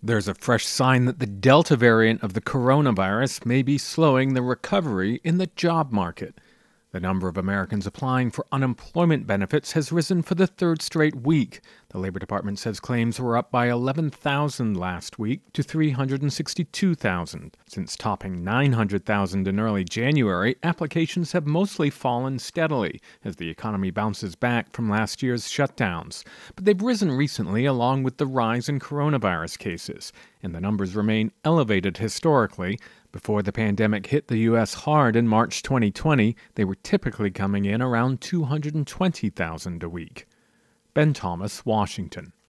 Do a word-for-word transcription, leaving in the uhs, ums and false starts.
There's a fresh sign that the Delta variant of the coronavirus may be slowing the recovery in the job market. The number of Americans applying for unemployment benefits has risen for the third straight week. The Labor Department says claims were up by eleven thousand last week to three hundred sixty-two thousand. Since topping nine hundred thousand in early January, applications have mostly fallen steadily as the economy bounces back from last year's shutdowns. But they've risen recently along with the rise in coronavirus cases, and the numbers remain elevated historically. Before the pandemic hit the U S hard in March twenty twenty, they were typically coming in around two hundred twenty thousand a week. Ben Thomas, Washington.